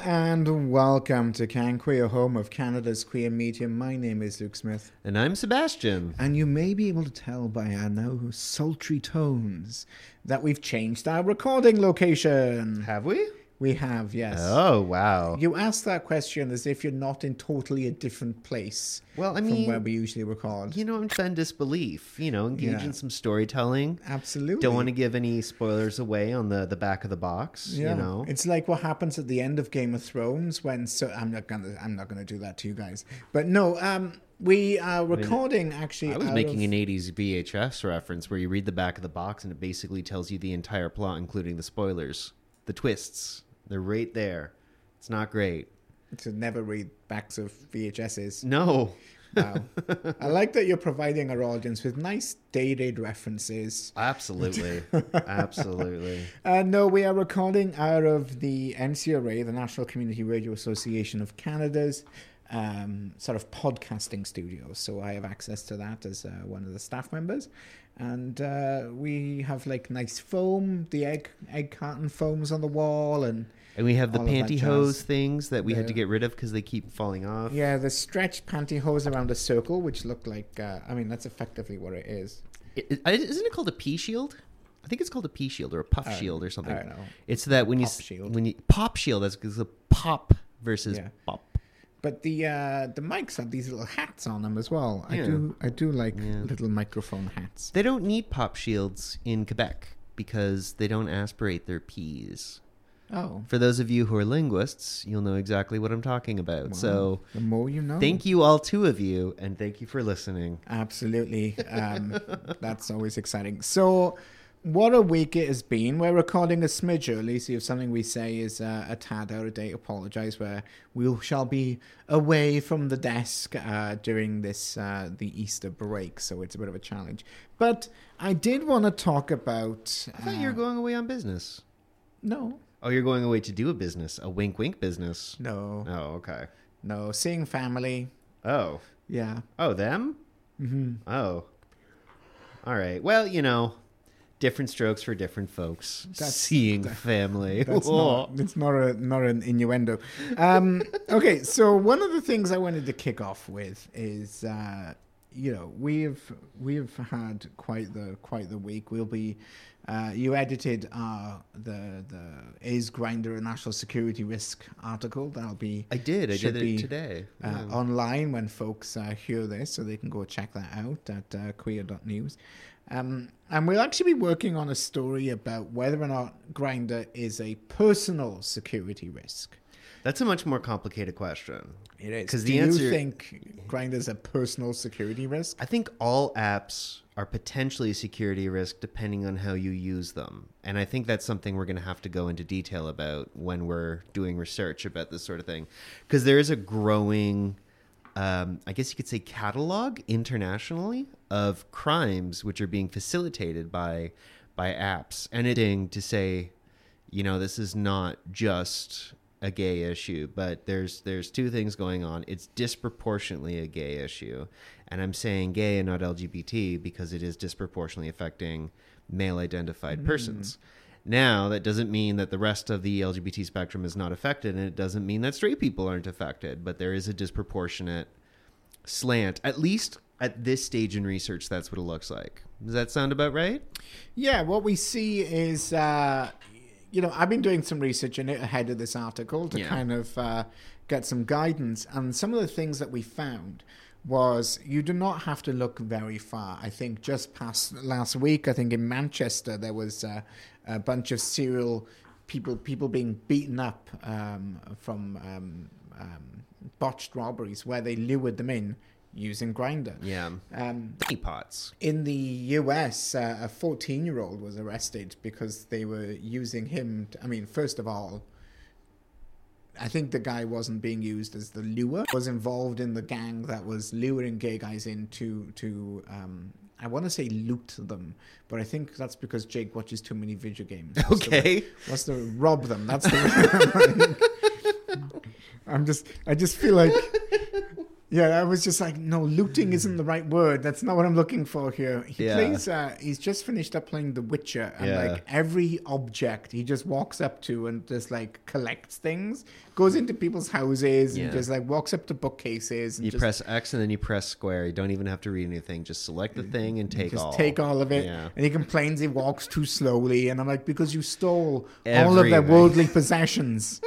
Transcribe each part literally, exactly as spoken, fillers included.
and welcome to Can Queer, home of Canada's queer media. My name is Luke Smith. And I'm Sebastian. And you may be able to tell by our now sultry tones that we've changed our recording location. Have we? We have, yes. Oh, wow. You asked that question as if you're not in totally a different place well, I from mean, where we usually record. You know, I'm in disbelief. You know, engage yeah. in some storytelling. Absolutely. Don't want to give any spoilers away on the, the back of the box. Yeah. You know, it's like what happens at the end of Game of Thrones when so I'm not gonna I'm not gonna do that to you guys. But no, um. We are recording, I mean, actually. I was making of... an eighties V H S reference where you read the back of the box and it basically tells you the entire plot, including the spoilers, the twists. They're right there. It's not great. To never read backs of V H Ss. No. Wow. I like that you're providing our audience with nice dated references. Absolutely. Absolutely. Uh, no, we are recording out of the N C R A, the National Community Radio Association of Canada's um, sort of podcasting studio. So I have access to that as uh, one of the staff members. And uh, we have like nice foam, the egg egg carton foams on the wall, and and we have the pantyhose things that we the, had to get rid of because they keep falling off. Yeah, the stretched pantyhose around a circle, which look like uh, I mean that's effectively what it is. It, it, isn't it called a pea shield? I think it's called a pea shield or a puff uh, shield or something. I don't know. It's that when pop you shield. when you pop shield, that's because the pop versus yeah. pop. But the uh, the mics have these little hats on them as well. Yeah. I do I do like yeah. little microphone hats. They don't need pop shields in Quebec because they don't aspirate their peas. Oh. For those of you who are linguists, you'll know exactly what I'm talking about. Wow. So the more you know. Thank you, all two of you, and thank you for listening. Absolutely. Um, that's always exciting. So what a week it has been. We're recording a smidge early, so if something we say is uh, a tad out of date, apologise, where we shall be away from the desk uh, during this uh, the Easter break, so it's a bit of a challenge. But I did want to talk about... I thought uh, you were going away on business. No. Oh, you're going away to do a business, a wink-wink business. No. Oh, okay. No, seeing family. Oh. Yeah. Oh, them? Mm-hmm. Oh. All right. Well, you know... Different strokes for different folks. That's, Seeing that, family. That's not, it's not a not an innuendo. Um, okay, so one of the things I wanted to kick off with is, uh, you know, we've we've had quite the quite the week. We'll be. Uh, you edited uh, the the is Grindr a national security risk article. That'll be. I did. I did be, it today. Uh, yeah. Online when folks uh, hear this, so they can go check that out at uh, queer dot news. Um, and we'll actually be working on a story about whether or not Grindr is a personal security risk. That's a much more complicated question. It is. Because Do the answer, you think Grindr is a personal security risk? I think all apps are potentially a security risk depending on how you use them. And I think that's something we're going to have to go into detail about when we're doing research about this sort of thing. Because there is a growing... Um, I guess you could say catalog internationally of crimes which are being facilitated by by apps. And it's to say, you know, this is not just a gay issue, but there's there's two things going on. It's disproportionately a gay issue. And I'm saying gay and not L G B T because it is disproportionately affecting male-identified mm. persons. Now, that doesn't mean that the rest of the L G B T spectrum is not affected, and it doesn't mean that straight people aren't affected, but there is a disproportionate slant, at least at this stage in research. That's what it looks like. Does that sound about right? Yeah, what we see is, uh, you know, I've been doing some research in it ahead of this article to yeah. kind of uh, get some guidance, and some of the things that we found was you do not have to look very far. I think just past last week, I think in Manchester, there was uh, a bunch of serial people people being beaten up um, from um, um, botched robberies where they lured them in using Grindr. Yeah. Um, pots. In the U S, uh, a fourteen-year-old was arrested because they were using him. To, I mean, first of all, I think the guy wasn't being used as the lure. Was involved in the gang that was luring gay guys in to, to um, I want to say loot them, but I think that's because Jake watches too many video games. What's okay. The, what's the rob them? That's the I'm just, I just feel like Yeah, I was just like, no, looting isn't the right word. That's not what I'm looking for here. He Yeah. plays, uh, he's just finished up playing The Witcher, and Yeah. like every object he just walks up to and just like collects things, goes into people's houses Yeah. and just like walks up to bookcases and You just, press X and then you press square. You don't even have to read anything. Just select the thing and take just all. take all of it. Yeah. And he complains he walks too slowly, and I'm like, because you stole all of their Everything. worldly possessions.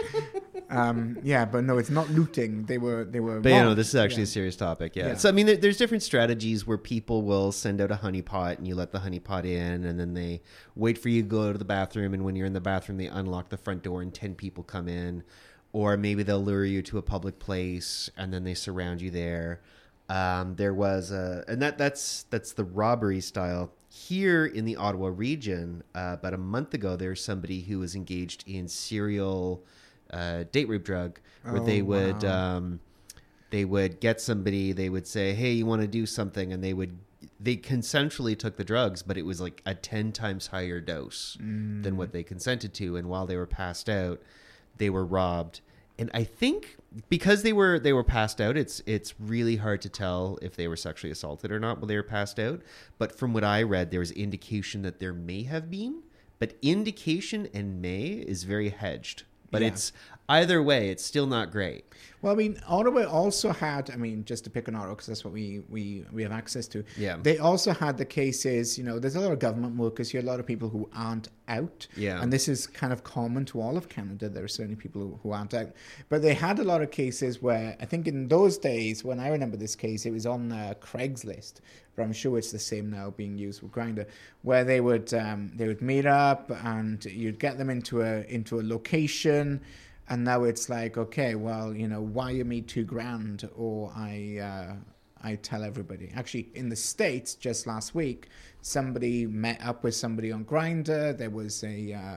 um, yeah, but no, it's not looting. They were, they were. But you know, robbed. this is actually Yeah. a serious topic. Yeah. Yeah. So I mean, there, there's different strategies where people will send out a honeypot and you let the honeypot in, and then they wait for you to go to the bathroom, and when you're in the bathroom, they unlock the front door and ten people come in, or maybe they'll lure you to a public place and then they surround you there. Um, there was a, and that that's that's the robbery style. Here in the Ottawa region, uh, about a month ago, there was somebody who was engaged in serial uh, date rape drug, where Oh, they would wow. um, they would get somebody. They would say, "Hey, you want to do something?" And they would they consensually took the drugs, but it was like a ten times higher dose Mm. than what they consented to. And while they were passed out, they were robbed. And I think because they were they were passed out, it's it's really hard to tell if they were sexually assaulted or not while they were passed out. But from what I read, there was indication that there may have been. But indication and may is very hedged. But Yeah. it's either way, it's still not great. Well, I mean, Ottawa also had, I mean, just to pick on Ottawa, because that's what we, we, we have access to. Yeah. They also had the cases, you know, there's a lot of government workers here, a lot of people who aren't out. Yeah. And this is kind of common to all of Canada. There are certainly people who, who aren't out. But they had a lot of cases where, I think in those days, when I remember this case, it was on uh, Craigslist, but I'm sure it's the same now being used with Grindr, where they would um, they would meet up and you'd get them into a into a location. And now it's like, okay, well, you know, wire me two grand or I uh, I tell everybody. Actually, in the States, just last week, somebody met up with somebody on Grindr. There was a uh,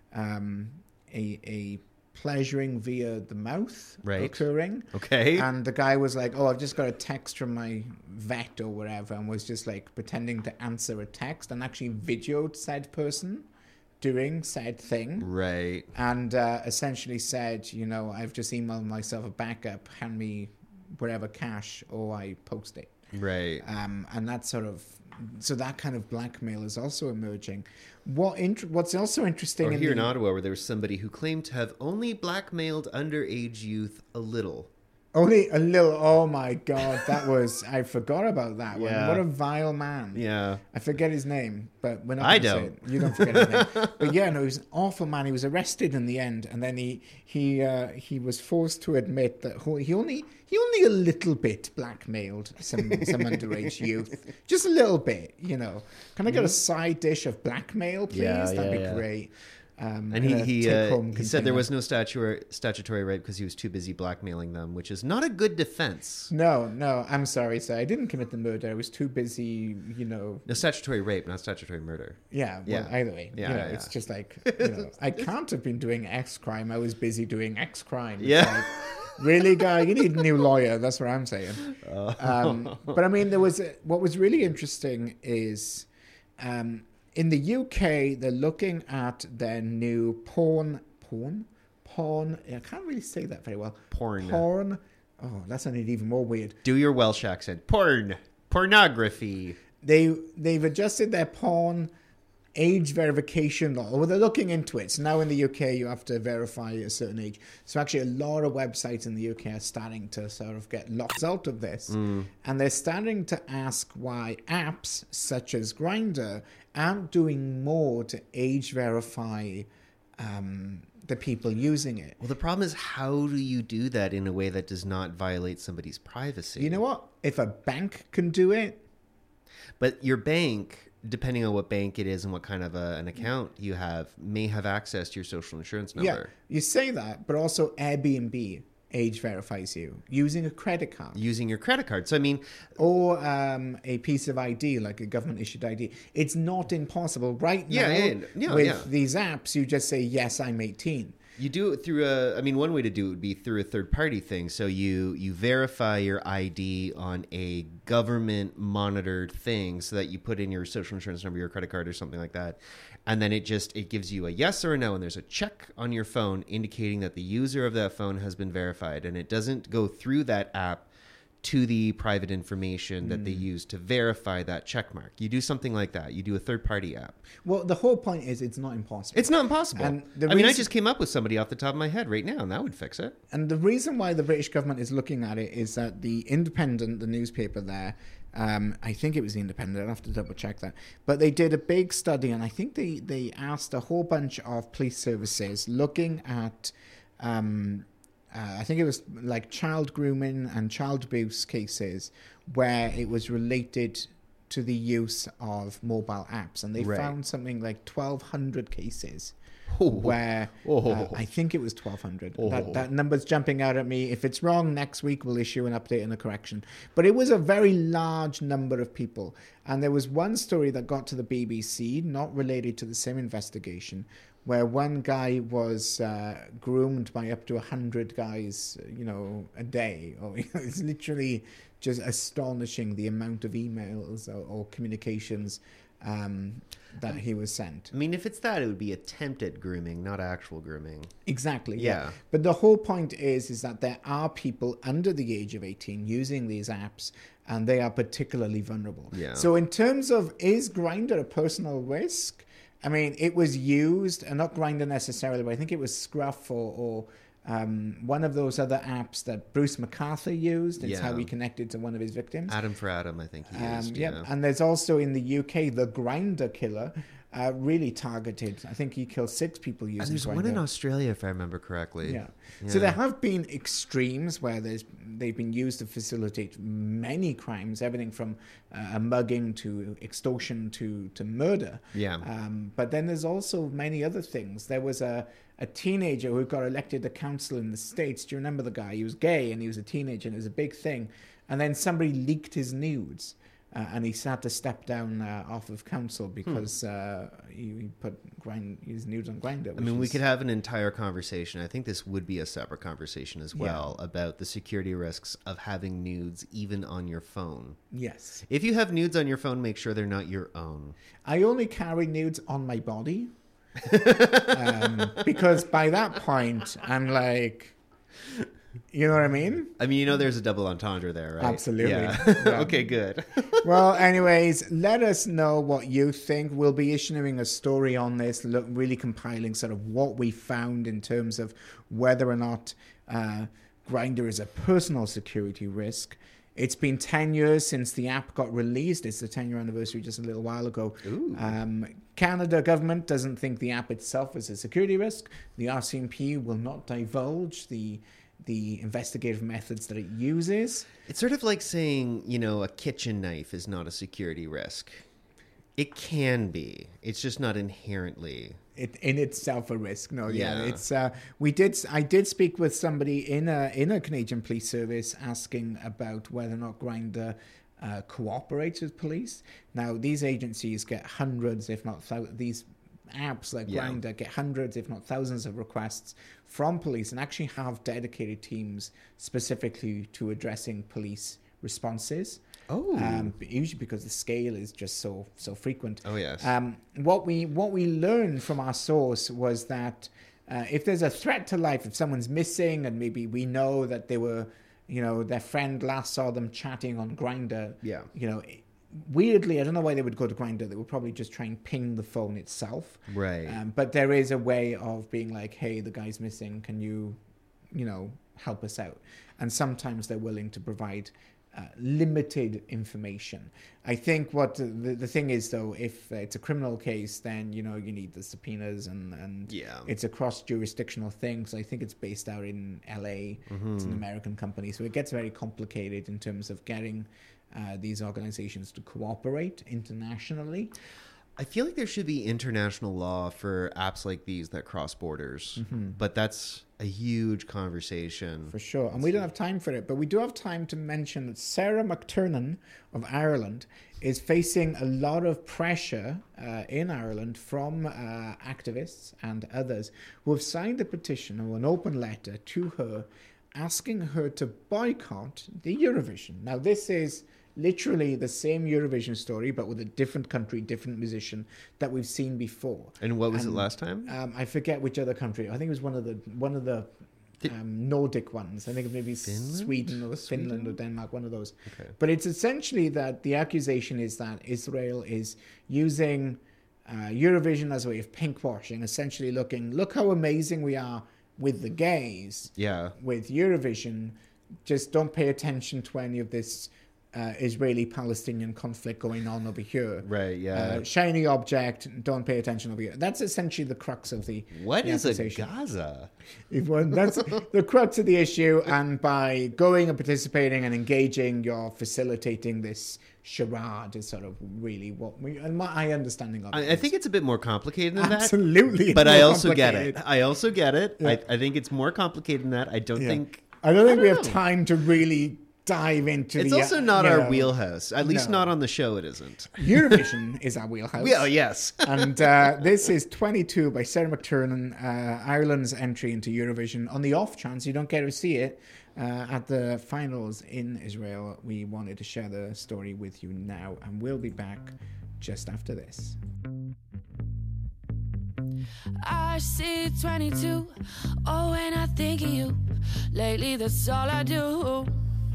um, a, a pleasuring via the mouth Right. occurring. Okay. And the guy was like, oh, I've just got a text from my vet or whatever, and was just like pretending to answer a text and actually videoed said person doing said thing. Right. And uh, essentially said, you know, I've just emailed myself a backup, hand me whatever cash or I post it. Right. Um, and that sort of, so that kind of blackmail is also emerging. What int- What's also interesting Or in here the, in Ottawa, where there was somebody who claimed to have only blackmailed underage youth a little. only a little, oh my God, that was, I forgot about that one. Yeah. What a vile man. Yeah. I forget his name, but we're not I gonna say don't. it. You don't forget his name. But yeah, no, he was an awful man. He was arrested in the end, and then he he uh, he was forced to admit that ho- he only he only a little bit blackmailed some some underage youth, just a little bit. You know, can I get a side dish of blackmail, please? Yeah, That'd yeah, be yeah. great. Um, And in he a he, uh, take-home he said there container. was no statutory statutory rape because he was too busy blackmailing them, which is not a good defense. No, no, I'm sorry, sir. I didn't commit the murder. I was too busy, you know. No, statutory rape, not statutory murder. Yeah, well, Yeah. either way. Yeah, you know, yeah. it's just like, you know, I can't have been doing X crime. I was busy doing X crime. It's Yeah. like, really, guy? You need a new lawyer. That's what I'm saying. Um, but I mean, there was, a, what was really interesting is um, in the U K, they're looking at their new porn, porn, porn. I can't really say that very well. Porn. Porn. Oh, that sounded even more weird. Do your Welsh accent. Porn. Pornography. They they've adjusted their porn age verification law. Well, they're looking into it. So now in the U K, you have to verify a certain age. So actually, a lot of websites in the U K are starting to sort of get locked out of this, Mm. and they're starting to ask why apps such as Grindr aren't doing more to age verify um, the people using it. Well, the problem is, how do you do that in a way that does not violate somebody's privacy? You know what? If a bank can do it, But your bank, depending on what bank it is and what kind of a, an account you have, may have access to your social insurance number. yeah, you say that, but also Airbnb age verifies you using a credit card. Using your credit card. So, I mean, Or um, a piece of I D, like a government-issued I D. It's not impossible. Right Yeah, now, yeah, yeah, with yeah. these apps, you just say, yes, I'm eighteen. you do it through a, I mean, one way to do it would be through a third party thing. So you, you verify your I D on a government monitored thing so that you put in your social insurance number, your credit card or something like that. And then it just, it gives you a yes or a no. And there's a check on your phone indicating that the user of that phone has been verified. And it doesn't go through that app to the private information that mm. they use to verify that check mark. You do something like that. You do a third-party app. Well, the whole point is it's not impossible. It's not impossible. And I reason, mean, I just came up with somebody off the top of my head right now, and that would fix it. And the reason why the British government is looking at it is that the Independent, the newspaper there, um, I think it was the Independent, I'll have to double-check that, but they did a big study, and I think they, they asked a whole bunch of police services looking at... Um, Uh, I think it was like child grooming and child abuse cases where it was related to the use of mobile apps. And they right. found something like twelve hundred cases oh. where oh. Uh, I think it was twelve hundred. Oh. That, that number's jumping out at me. If it's wrong, next week we'll issue an update and a correction. But it was a very large number of people. And there was one story that got to the B B C, not related to the same investigation, where one guy was uh, groomed by up to one hundred guys, you know, a day. Or, you know, it's literally just astonishing the amount of emails or, or communications um, that he was sent. I mean, if it's that, it would be attempted grooming, not actual grooming. Exactly, yeah. yeah. But the whole point is, is that there are people under the age of eighteen using these apps, and they are particularly vulnerable. Yeah. So in terms of, is Grindr a personal risk? I mean, it was used, and not Grindr necessarily, but I think it was Scruff or, or um, one of those other apps that Bruce McArthur used. It's yeah. how he connected to one of his victims. Adam for Adam, I think he um, used. Yep. Yeah. And there's also in the U K, the Grindr killer, uh, really targeted. I think he killed six people using Grindr. And there's Grindr. One in Australia, if I remember correctly. Yeah. yeah. So there have been extremes where there's they've been used to facilitate many crimes, everything from uh, a mugging to extortion to, to murder. Yeah. Um, but then there's also many other things. There was a, a teenager who got elected to council in the States. Do you remember the guy? He was gay and he was a teenager and it was a big thing. And then somebody leaked his nudes. Uh, and he had to step down uh, off of council because hmm. uh, he, he put grind, his nudes on Grindr. I mean, we could have an entire conversation. I think this would be a separate conversation as well yeah. about the security risks of having nudes even on your phone. Yes. If you have nudes on your phone, make sure they're not your own. I only carry nudes on my body um, because by that point, I'm like... You know what I mean? I mean, you know there's a double entendre there, right? Absolutely. Yeah. yeah. Okay, good. Well, anyways, let us know what you think. We'll be issuing a story on this, look, really compiling sort of what we found in terms of whether or not uh, Grindr is a personal security risk. It's been ten years since the app got released. It's the ten-year anniversary just a little while ago. Ooh. Um, Canada government doesn't think the app itself is a security risk. The R C M P will not divulge the... the investigative methods that it uses. It's sort of like saying, you know, a kitchen knife is not a security risk. It can be. It's just not inherently. It in itself a risk. No, yeah. yeah. It's uh, we did I did speak with somebody in a in a Canadian police service asking about whether or not Grindr uh, cooperates with police. Now, these agencies get hundreds, if not thousands, these apps like yeah. Grindr get hundreds, if not thousands, of requests from police and actually have dedicated teams specifically to addressing police responses. Oh, um, usually because the scale is just so so frequent. Oh yes. Um, what we what we learned from our source was that uh, if there's a threat to life, if someone's missing, and maybe we know that they were, you know, their friend last saw them chatting on Grindr. Yeah. You know. Weirdly, I don't know why they would go to Grindr. They would probably just try and ping the phone itself. Right. Um, but there is a way of being like, hey, the guy's missing. Can you, you know, help us out? And sometimes they're willing to provide uh, limited information. I think what the, the thing is, though, if it's a criminal case, then, you know, you need the subpoenas and, and yeah. it's a cross-jurisdictional thing. So I think it's based out in L A. Mm-hmm. It's an American company. So it gets very complicated in terms of getting... Uh, these organizations to cooperate internationally. I feel like there should be international law for apps like these that cross borders, mm-hmm. but that's a huge conversation. For sure. And we don't have time for it, but we do have time to mention that Sarah McTurnan of Ireland is facing a lot of pressure uh, in Ireland from uh, activists and others who have signed a petition or an open letter to her asking her to boycott the Eurovision. Now, this is literally the same Eurovision story, but with a different country, different musician that we've seen before. And what was and, it last time? Um, I forget which other country. I think it was one of the one of the um, Nordic ones. I think maybe Finland? Sweden or Sweden? Finland or Denmark, one of those. Okay. But it's essentially that the accusation is that Israel is using uh, Eurovision as a way of pinkwashing, essentially looking, look how amazing we are with the gays, Yeah. with Eurovision. Just don't pay attention to any of this Uh, Israeli-Palestinian conflict going on over here. Right, yeah. Uh, shiny object, don't pay attention over here. That's essentially the crux of the What the is a accusation. Gaza? If one- That's the crux of the issue, and by going and participating and engaging, you're facilitating this charade is sort of really what we, and my understanding of it. I, I think it's a bit more complicated than Absolutely, that. But it's I more also get it. complicated. I also get it. Yeah. I, I think it's more complicated than that. I don't Yeah. think... I don't think I we don't have know. time to really dive into It's the... also uh, not you our know, wheelhouse. At least no. not on the show it isn't. Eurovision is our wheelhouse. Yeah, yes. And uh, this is twenty-two by Sarah McTernan, uh, Ireland's entry into Eurovision. On the off chance you don't get to see it uh, at the finals in Israel, we wanted to share the story with you now, and we'll be back just after this. I see twenty-two, oh, when I think of you, lately that's all I do.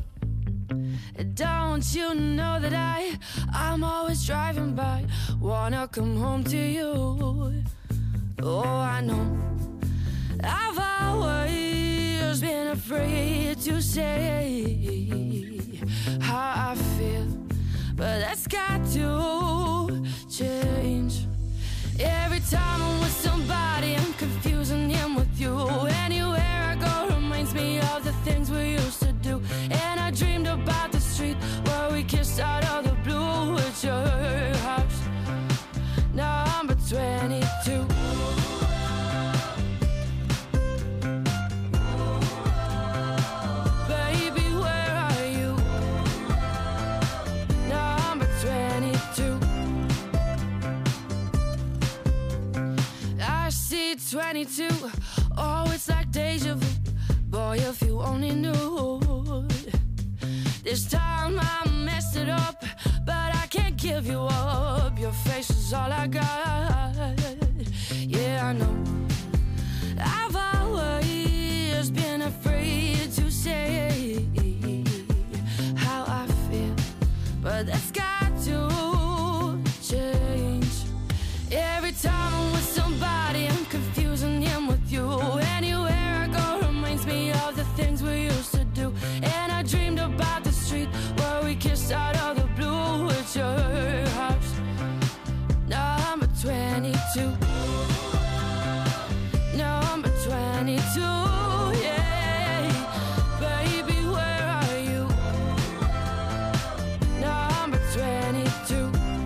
Don't you know that I, I'm always driving by, wanna come home to you. Oh, I know, I've always been afraid to say how I feel, but that's got to change. Every time I'm with somebody, I'm confusing him with you. Anywhere I go reminds me of the things we used to do. And I dreamed about the street where we kissed out of the blue at your house. Now I'm but twenty-two. Baby, where are you? Now I'm but twenty-two. I see twenty-two, oh, it's like deja vu. Boy, if you only knew. This time I messed it up, but I can't give you up. Your face is all I got. Yeah, I know. I've always been afraid to say how I feel, but that's got to change. Every time I'm with somebody, I'm confusing him with you. Anywhere I go reminds me of the things we used to do. And I dreamed about the street where we kissed out of the blue at your house. Now I'm at twenty-two. Now I'm at twenty-two, yeah. Baby, where are you? Now I'm at twenty-two.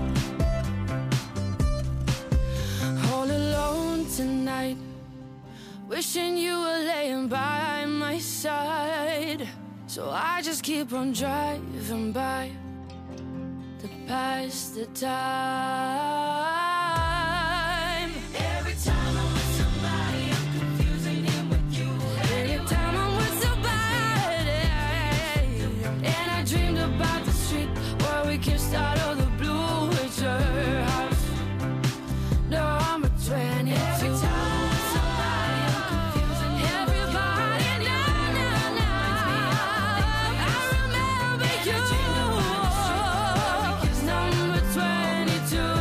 All alone tonight, wishing you were laying by my side. So I just keep on driving by to pass the time. Every time I'm with somebody, I'm confusing him with you. Every time I'm with somebody, and I dreamed about the street where we kissed out of the blue at your house. No, I'm a twenty-two. Every time I'm with somebody, I'm confusing everybody. No, no, no. I remember you. Number twenty-two.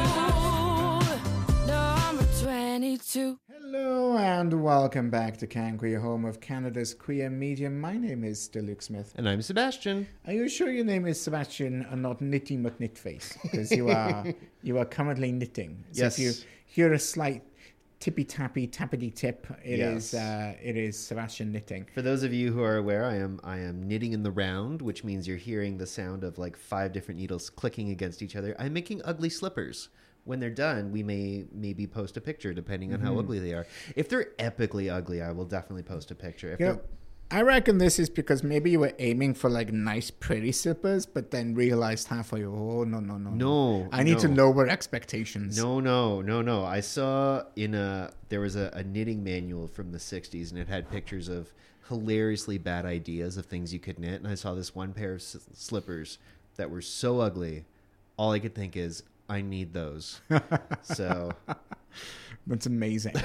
Number twenty-two. Hello and welcome back to Can Queer, home of Canada's queer media. My name is Luke Smith. And I'm Sebastian. Are you sure your name is Sebastian and not Nitty McKnitface? Because you are you are currently knitting. So Yes. if you hear a slight tippy tappy tappity tip, it Yes. is uh, it is Sebastian knitting. For those of you who are aware, I am I am knitting in the round, which means you're hearing the sound of like five different needles clicking against each other. I'm making ugly slippers. When they're done, we may maybe post a picture depending on how ugly they are. If they're epically ugly, I will definitely post a picture. If You know, they're- I reckon this is because maybe you were aiming for like nice pretty slippers, but then realized halfway, oh no no no No, I need to no. lower expectations. No, no, no, no. I saw in a there was a, a knitting manual from the sixties, and it had pictures of hilariously bad ideas of things you could knit. And I saw this one pair of s- slippers that were so ugly. All I could think is, I need those. So that's amazing.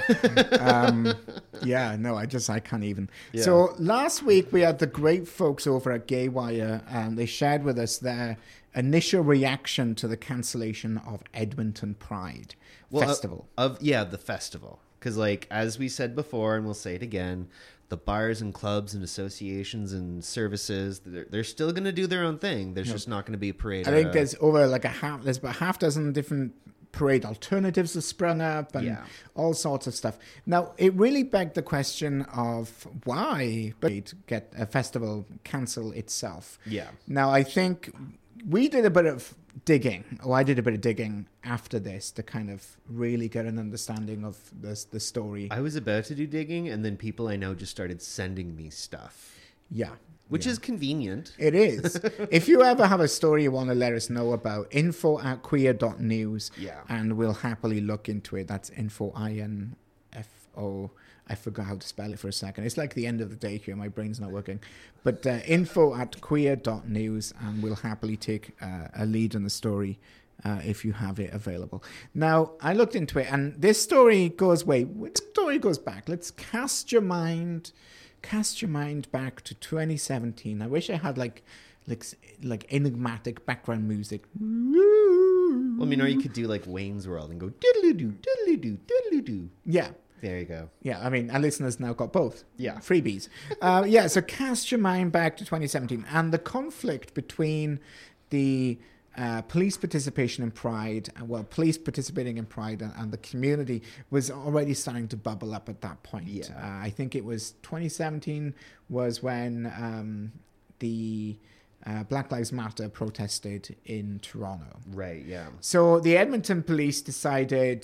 um, yeah, no, I just, I can't even. Yeah. So last week we had the great folks over at Gaywire, and they shared with us their initial reaction to the cancellation of Edmonton Pride well, Festival. Of, of yeah, the festival. Because, like, as we said before, and we'll say it again, the bars and clubs and associations and services, they're, they're still going to do their own thing. There's no. just not going to be a parade. I think a, there's over like a half, there's about half dozen different parade alternatives have sprung up and yeah. all sorts of stuff. Now, it really begged the question of why but get a festival cancel itself. Yeah. Now, I think we did a bit of digging, or I did a bit of digging after this to kind of really get an understanding of this, the story. I was about to do digging, and then people I know just started sending me stuff. Yeah. Which yeah. is convenient. It is. If you ever have a story you want to let us know about, info at queer dot news, yeah. and we'll happily look into it. That's info, I N F O. I forgot how to spell it for a second. It's like the end of the day here. My brain's not working. But uh, info at queer dot news, and we'll happily take uh, a lead in the story uh, if you have it available. Now, I looked into it, and this story goes, wait, which story goes back? Let's cast your mind... Cast your mind back to twenty seventeen. I wish I had like, like, like enigmatic background music. Well, I mean, or you could do like Wayne's World and go diddly doo, diddly doo, diddly doo. Yeah. There you go. Yeah, I mean, our listeners now got both. Yeah. Freebies. uh, yeah, so cast your mind back to twenty seventeen and the conflict between the uh, police participation in Pride, well, police participating in Pride and, and the community was already starting to bubble up at that point. Yeah. Uh, I think it was twenty seventeen was when um, the uh, Black Lives Matter protested in Toronto. Right, yeah. So the Edmonton police decided,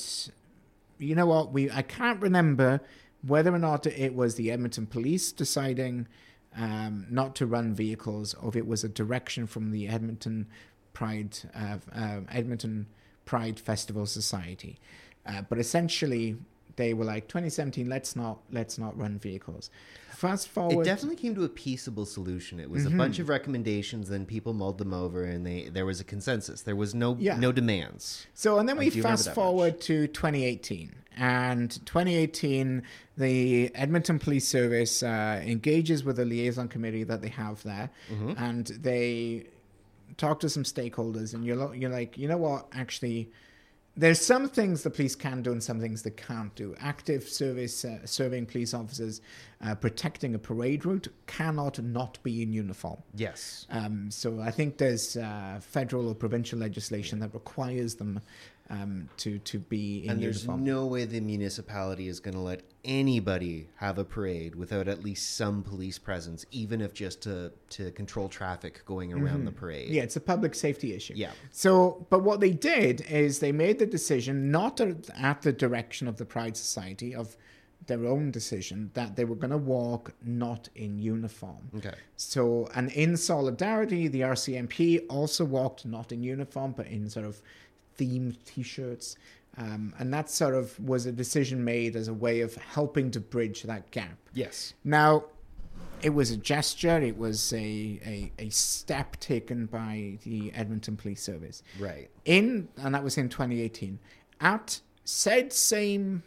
you know what, we I can't remember whether or not it was the Edmonton police deciding um, not to run vehicles, or if it was a direction from the Edmonton Pride, uh, uh, Edmonton Pride Festival Society. Uh, but essentially, they were like, twenty seventeen, let's not let's not run vehicles. Fast forward, it definitely came to a peaceable solution. It was mm-hmm. a bunch of recommendations, then people mulled them over, and they there was a consensus. There was no yeah. no demands. So, and then we fast forward much. to twenty eighteen. And twenty eighteen, the Edmonton Police Service uh, engages with the liaison committee that they have there, mm-hmm. and they talk to some stakeholders, and you're you're like, you know what, actually, there's some things the police can do and some things they can't do. Active service, uh, serving police officers uh, protecting a parade route cannot not be in uniform. Yes. Um, so I think there's uh, federal or provincial legislation that requires them um, to, to be in and uniform. And there's no way the municipality is going to let anybody have a parade without at least some police presence, even if just to, to control traffic going around mm-hmm. the parade. Yeah, it's a public safety issue. Yeah. So, but what they did is they made the decision, not at the direction of the Pride Society, of their own decision, that they were going to walk not in uniform. Okay. So, and in solidarity, the R C M P also walked not in uniform, but in sort of themed T-shirts. Um, and that sort of was a decision made as a way of helping to bridge that gap. Yes. Now, it was a gesture. It was a, a, a step taken by the Edmonton Police Service. Right. In, and that was in twenty eighteen. At said same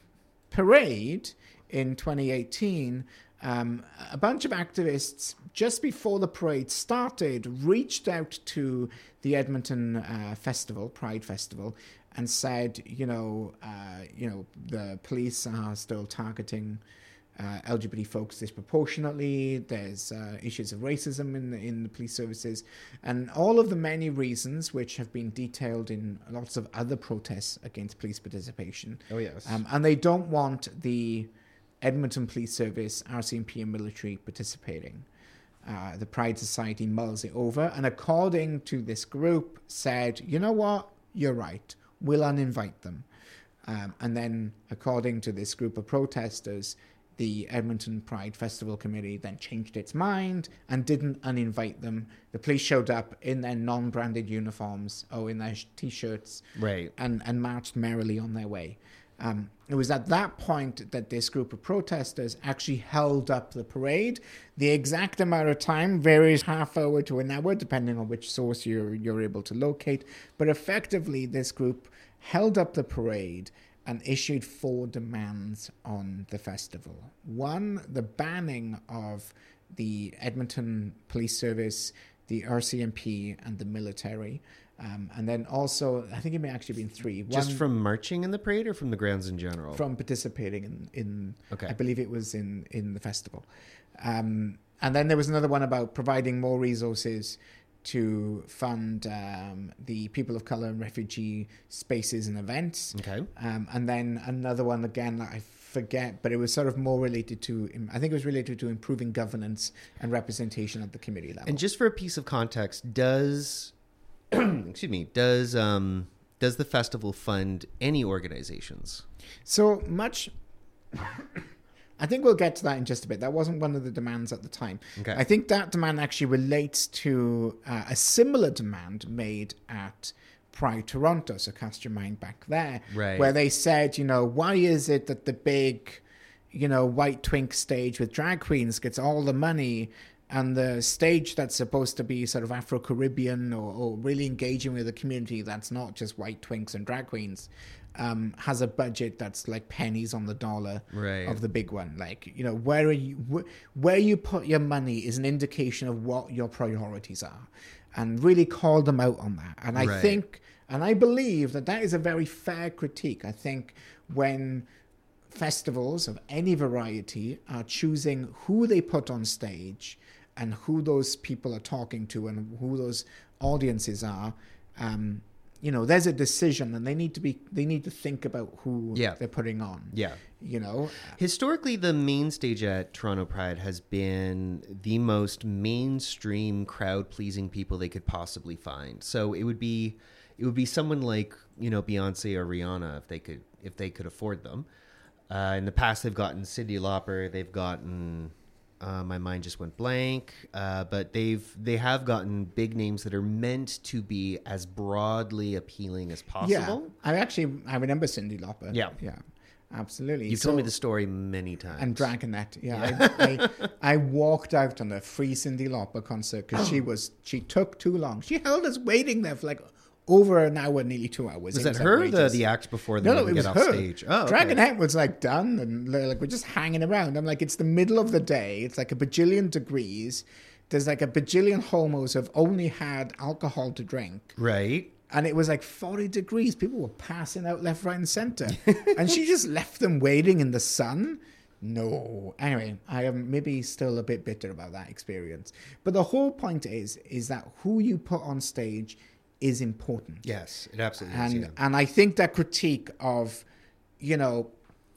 parade in twenty eighteen, um, a bunch of activists, just before the parade started, reached out to the Edmonton uh, Festival, Pride Festival, and said, you know, uh, you know, the police are still targeting uh, L G B T folks disproportionately. There's uh, issues of racism in the, in the police services, and all of the many reasons which have been detailed in lots of other protests against police participation. Oh yes, um, and they don't want the Edmonton Police Service, R C M P, and military participating. Uh, the Pride Society mulls it over, and according to this group, said, you know what, you're right, we'll uninvite them. Um, and then, according to this group of protesters, the Edmonton Pride Festival Committee then changed its mind and didn't uninvite them. The police showed up in their non-branded uniforms, or in their T-shirts, right, and, and marched merrily on their way. Um, it was at that point that this group of protesters actually held up the parade. The exact amount of time varies half hour to an hour, depending on which source you're, you're able to locate. But effectively, this group held up the parade and issued four demands on the festival. One, the banning of the Edmonton Police Service, the R C M P, and the military. Um, and then also, I think it may actually have been three. Just One, from marching in the parade or from the grounds in general? From participating in, in Okay. I believe it was in, in the festival. Um, and then there was another one about providing more resources to fund um, the people of color and refugee spaces and events. Okay. Um, and then another one, again, that I forget, but it was sort of more related to, I think it was related to improving governance and representation at the community level. And just for a piece of context, does... excuse me, does um does the festival fund any organizations? So much, I think we'll get to that in just a bit. That wasn't one of the demands at the time. Okay. I think that demand actually relates to uh, a similar demand made at Pride Toronto. So cast your mind back there, Right. where they said, you know, why is it that the big, you know, white twink stage with drag queens gets all the money, and the stage that's supposed to be sort of Afro-Caribbean or, or really engaging with the community that's not just white twinks and drag queens, um, has a budget that's like pennies on the dollar Right. of the big one. Like, you know, where are you, wh- where you put your money is an indication of what your priorities are, and really call them out on that. And I Right. think, and I believe that that is a very fair critique. I think when festivals of any variety are choosing who they put on stage and who those people are talking to and who those audiences are, um, you know, there's a decision, and they need to be, they need to think about who Yeah. they're putting on. Yeah. You know, Historically, the main stage at Toronto Pride has been the most mainstream, crowd-pleasing people they could possibly find. So it would be, it would be someone like, you know, Beyonce or Rihanna if they could, if they could afford them. Uh, in the past, they've gotten Cyndi Lauper, they've gotten. Uh, my mind just went blank, uh, but they've they have gotten big names that are meant to be as broadly appealing as possible. yeah, I actually, I remember Cyndi Lauper. Yeah. Yeah, absolutely. You've So- told me the story many times. And Dragonette, yeah. I, I, I walked out on a free Cyndi Lauper concert because she was, she took too long. She held us waiting there for like over an hour, nearly two hours. Was It that her, the, outrageous. the act before they No, no, even it get was off her. stage? Oh, okay. Dragonette was like done, and like we're just hanging around. I'm like, it's the middle of the day. It's like a bajillion degrees. There's like a bajillion homos who have only had alcohol to drink. Right. And it was like forty degrees. People were passing out left, right, and center. And she just left them waiting in the sun. No. Anyway, I am maybe still a bit bitter about that experience. But the whole point is, is that who you put on stage is important. Yes, it absolutely And is. Yeah. and I think that critique of, you know,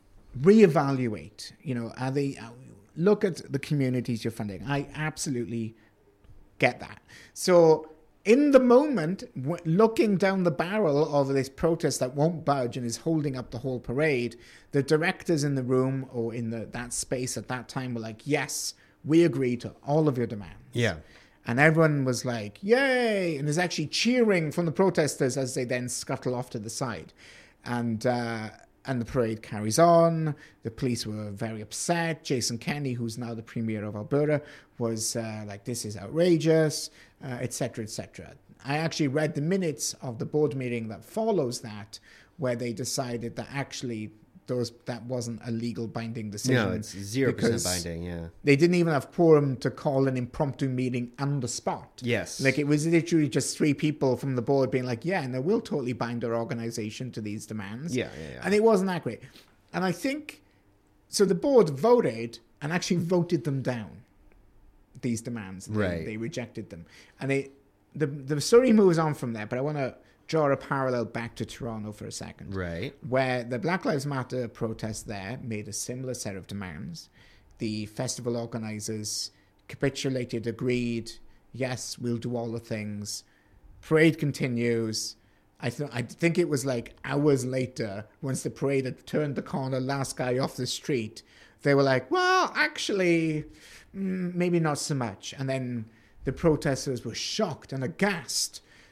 reevaluate, you know, are they, look at the communities you're funding. I absolutely get that. So in the moment, w- looking down the barrel of this protest that won't budge and is holding up the whole parade, the directors in the room or in the that space at that time were like, yes, we agree to all of your demands. Yeah. And everyone was like, yay! And there's actually cheering from the protesters as they then scuttle off to the side. And uh, and the parade carries on. The police were very upset. Jason Kenney, who's now the Premier of Alberta, was uh, like, this is outrageous, uh, et cetera, et cetera. I actually read the minutes of the board meeting that follows that, where they decided that actually those that wasn't a legal binding decision. No, it's zero percent because binding, yeah. They didn't even have quorum to call an impromptu meeting on the spot. Yes. Like, it was literally just three people from the board being like, yeah, no, we'll totally bind our organization to these demands. Yeah, yeah, yeah. And it wasn't that great. And I think, so the board voted and actually voted them down, these demands. They, Right. They rejected them. And it, the, the story moves on from there, but I want to draw a parallel back to Toronto for a second. Right. Where the Black Lives Matter protest there made a similar set of demands. The festival organizers capitulated, agreed, yes, we'll do all the things. Parade continues. I, th- I think it was like hours later, once the parade had turned the corner, last guy off the street, they were like, well, actually, mm, maybe not so much. And then the protesters were shocked and aghast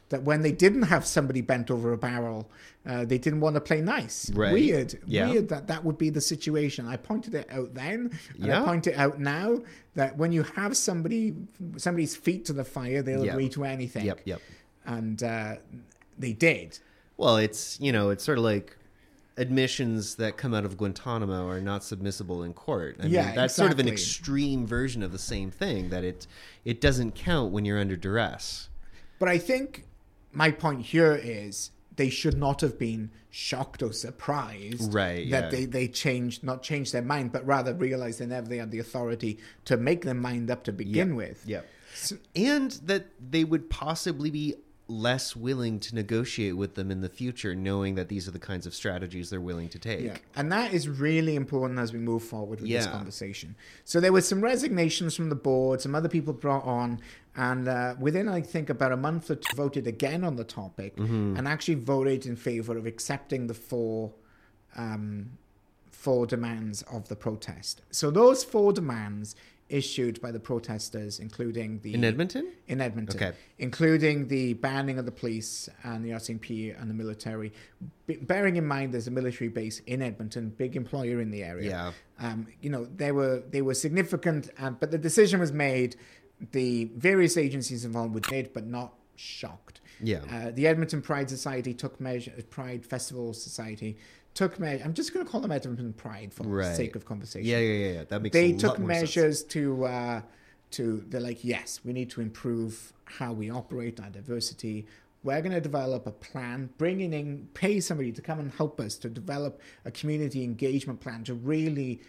that when they didn't have somebody bent over a barrel, uh, they didn't want to play nice. Right. Weird. Yeah. Weird that that would be the situation. I pointed it out then, and Yeah. I point it out now, that when you have somebody, somebody's feet to the fire, they'll Yep. agree to anything. Yep, yep. And uh, they did. Well, it's, you know, it's sort of like admissions that come out of Guantanamo are not submissible in court. I Yeah, mean, that's sort of an exactly. extreme version of the same thing, that it it doesn't count when you're under duress. But I think my point here is they should not have been shocked or surprised Right, that yeah. they, they changed, not changed their mind, but rather realized they never they had the authority to make their mind up to begin with. Yep. And that they would possibly be less willing to negotiate with them in the future, knowing that these are the kinds of strategies they're willing to take. Yeah, and that is really important as we move forward with this Yeah. conversation. So there were some resignations from the board, some other people brought on, and uh, within, I think, about a month or two, voted again on the topic Mm-hmm. and actually voted in favor of accepting the four, um, four demands of the protest. So those four demands issued by the protesters, including the... In Edmonton? In Edmonton, Okay. including the banning of the police and the R C M P and the military. B- bearing in mind there's a military base in Edmonton, big employer in the area. Yeah. Um, you know, they were they were significant, uh, but the decision was made. The various agencies involved were did, but not shocked. Yeah. Uh, the Edmonton Pride Society took measure. Pride Festival Society took measure. I'm just going to call them Edmonton Pride for the Right. sake of conversation. Yeah, yeah, yeah, yeah. That makes They a took lot more sense. measures to uh, to they're like, yes, we need to improve how we operate our diversity. We're going to develop a plan, bringing in, pay somebody to come and help us to develop a community engagement plan to really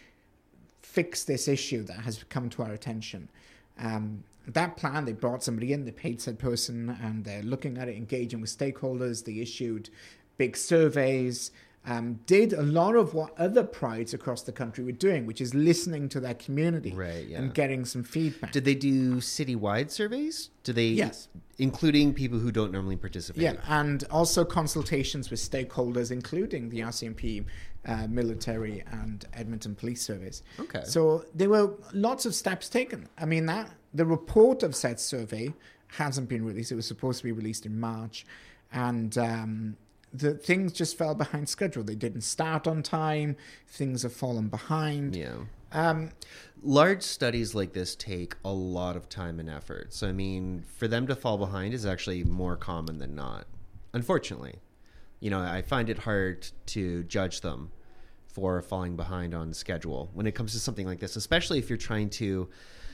fix this issue that has come to our attention. Um, that plan, they brought somebody in, they paid said person, and they're looking at it, engaging with stakeholders. They issued big surveys, um, did a lot of what other prides across the country were doing, which is listening to their community Right, yeah. and getting some feedback. Did they do citywide surveys? Did they? Yes. Including people who don't normally participate? Yeah, and also consultations with stakeholders, including the R C M P, uh, military, and Edmonton Police Service. Okay. So there were lots of steps taken. I mean, that the report of said survey hasn't been released. It was supposed to be released in March, and um, the things just fell behind schedule. They didn't start on time. Things have fallen behind. Yeah. Um, Large studies like this take a lot of time and effort. So, I mean, for them to fall behind is actually more common than not, unfortunately. You know, I find it hard to judge them for falling behind on schedule when it comes to something like this, especially if you're trying to